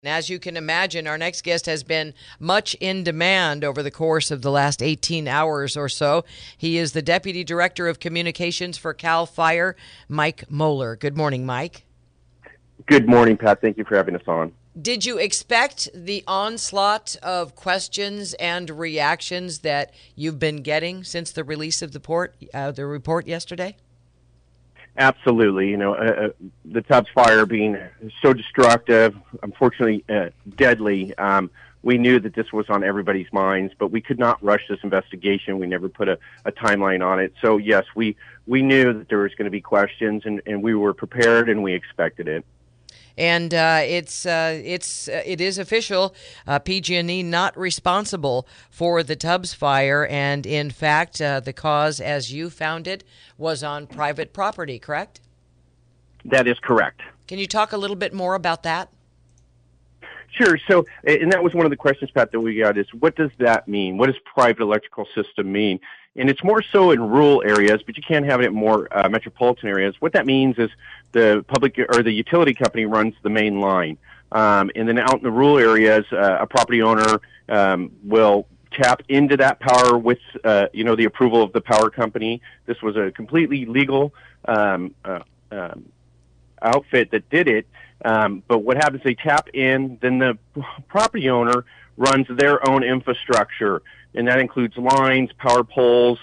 As you can imagine, our next guest has been much in demand over the course of the last 18 hours or so. He is the Deputy Director of Communications for CAL FIRE, Mike Moeller. Good morning, Mike. Good morning, Pat. Thank you for having us on. Did you expect the onslaught of questions and reactions that you've been getting since the release of the report yesterday? Absolutely. The Tubbs fire being so destructive, unfortunately deadly, we knew that this was on everybody's minds, but we could not rush this investigation. We never put a timeline on it. So, yes, we knew that there was going to be questions, and we were prepared, and we expected it. And it is official. PG&E not responsible for the Tubbs fire, and in fact, the cause, as you found it, was on private property. Correct? That is correct. Can you talk a little bit more about that? Sure. So, and that was one of the questions, Pat, that we got is, what does that mean? What does private electrical system mean? And it's more so in rural areas, but you can have it in more metropolitan areas. What that means is the public or the utility company runs the main line. And then out in the rural areas, a property owner will tap into that power with, the approval of the power company. This was a completely legal outfit that did it. But what happens, they tap in, then the property owner runs their own infrastructure, and that includes lines, power poles,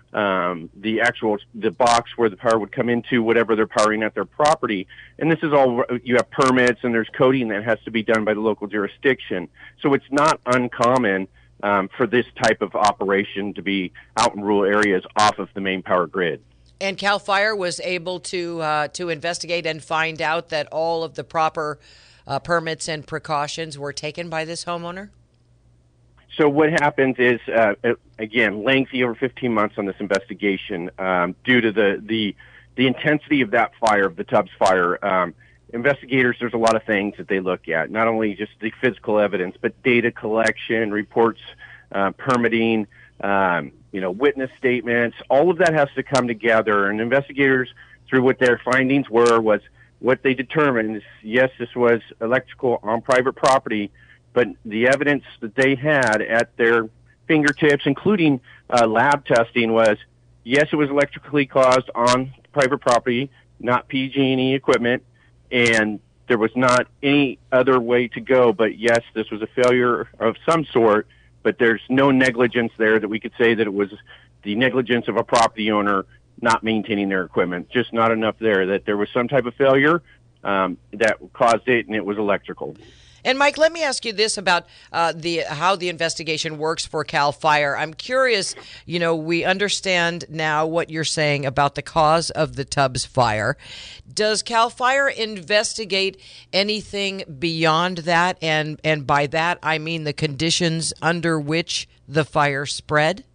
the box where the power would come into, whatever they're powering at their property. And this is all, you have permits, and there's coding that has to be done by the local jurisdiction. So it's not uncommon for this type of operation to be out in rural areas off of the main power grid. And CAL FIRE was able to investigate and find out that all of the proper permits and precautions were taken by this homeowner? So what happens is, again, lengthy, over 15 months on this investigation, due to the intensity of that fire, of the Tubbs fire. Investigators, there's a lot of things that they look at, not only just the physical evidence, but data collection, reports, permitting, witness statements. All of that has to come together, and investigators, through what their findings were, was what they determined is, yes, this was electrical on private property, but the evidence that they had at their fingertips, including lab testing, was, yes, it was electrically caused on private property, not PG&E equipment, and there was not any other way to go. But yes, this was a failure of some sort, but there's no negligence there that we could say that it was the negligence of a property owner not maintaining their equipment. Just not enough there, that there was some type of failure that caused it, and it was electrical. And Mike, let me ask you this about how the investigation works for CAL FIRE. I'm curious, we understand now what you're saying about the cause of the Tubbs fire. Does CAL FIRE investigate anything beyond that? And by that, I mean the conditions under which the fire spread?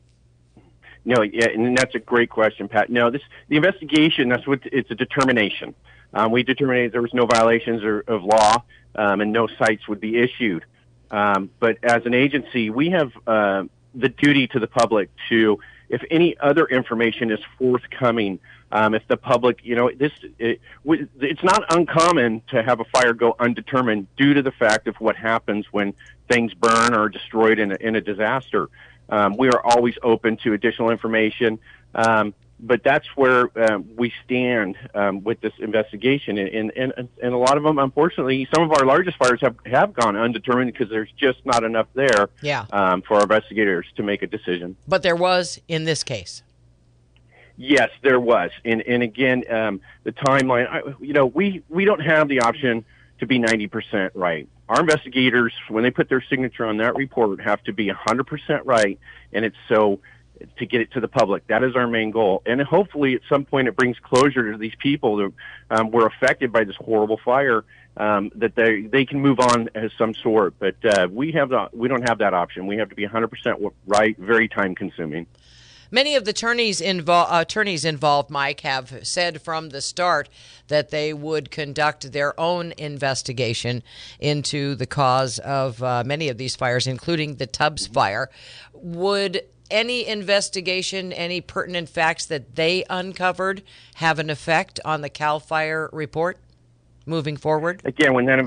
No, yeah, and that's a great question, Pat. No, the investigation, it's a determination. We determined there was no violations of law, and no cites would be issued. But as an agency, we have the duty to the public to, if any other information is forthcoming, if the public, it's not uncommon to have a fire go undetermined due to the fact of what happens when things burn or are destroyed in a disaster. We are always open to additional information. But that's where we stand with this investigation, and a lot of them, unfortunately, some of our largest fires have gone undetermined because there's just not enough there for our investigators to make a decision. But there was in this case. Yes, there was, and again, the timeline. We don't have the option to be 90% right. Our investigators, when they put their signature on that report, have to be 100% right, and it's so. To get it to the public. That is our main goal. And hopefully at some point it brings closure to these people that were affected by this horrible fire, that they can move on as some sort. But we don't have that option. We have to be 100% right, very time consuming. Many of the attorneys involved, Mike, have said from the start that they would conduct their own investigation into the cause of many of these fires, including the Tubbs fire. Would any investigation, any pertinent facts that they uncovered have an effect on the CAL FIRE report moving forward? Again, when that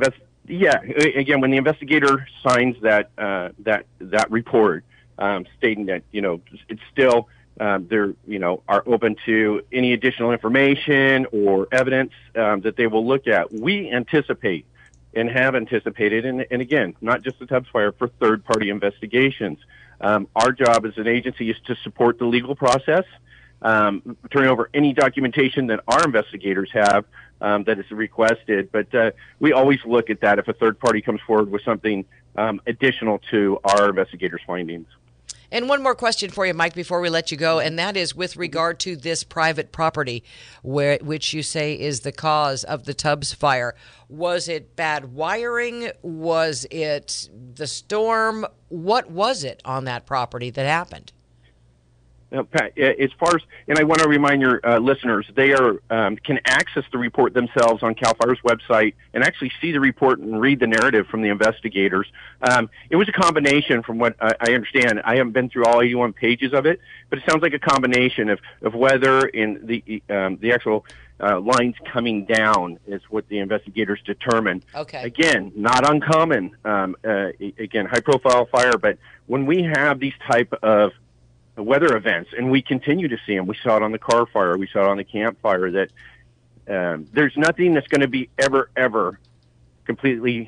Yeah, again, when the investigator signs that report, stating that it's still they're are open to any additional information or evidence that they will look at, we anticipate and have anticipated, and again, not just the Tubbs Fire, for third-party investigations. Our job as an agency is to support the legal process, turning over any documentation that our investigators have that is requested. But we always look at that if a third party comes forward with something additional to our investigators' findings. And one more question for you, Mike, before we let you go, and that is with regard to this private property, which you say is the cause of the Tubbs Fire. Was it bad wiring? Was it the storm? What was it on that property that happened? Now, Pat, as far as, and I want to remind your listeners, they can access the report themselves on CAL FIRE's website and actually see the report and read the narrative from the investigators. It was a combination, from what I understand. I haven't been through all 81 pages of it, but it sounds like a combination of weather and the actual lines coming down is what the investigators determined. Okay. Again, not uncommon. Again, high-profile fire, but when we have these type of weather events, and we continue to see them. We saw it on the Carr Fire. We saw it on the Camp Fire. That there's nothing that's going to be ever completely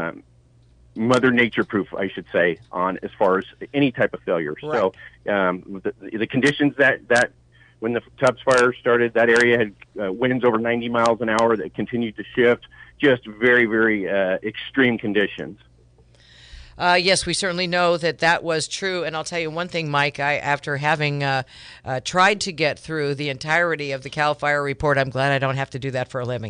Mother Nature proof, I should say, on as far as any type of failure. Right. So the conditions that when the Tubbs Fire started, that area had winds over 90 miles an hour that continued to shift. Just very, very extreme conditions. Yes, we certainly know that was true. And I'll tell you one thing, Mike, after having tried to get through the entirety of the CAL FIRE report, I'm glad I don't have to do that for a living.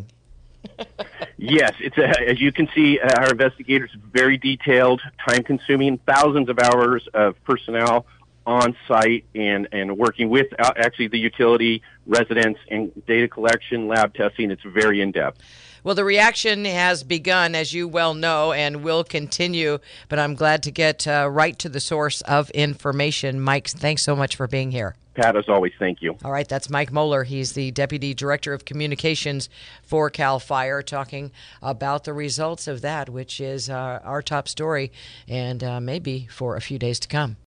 Yes, it's as you can see, our investigators very detailed, time-consuming, thousands of hours of personnel on site and working with actually the utility, residents, and data collection, lab testing. It's very in-depth. Well, the reaction has begun, as you well know, and will continue, but I'm glad to get right to the source of information. Mike, thanks so much for being here. Pat, as always, thank you. All right, that's Mike Moeller. He's the Deputy Director of Communications for CAL FIRE, talking about the results of that, which is our top story, and maybe for a few days to come.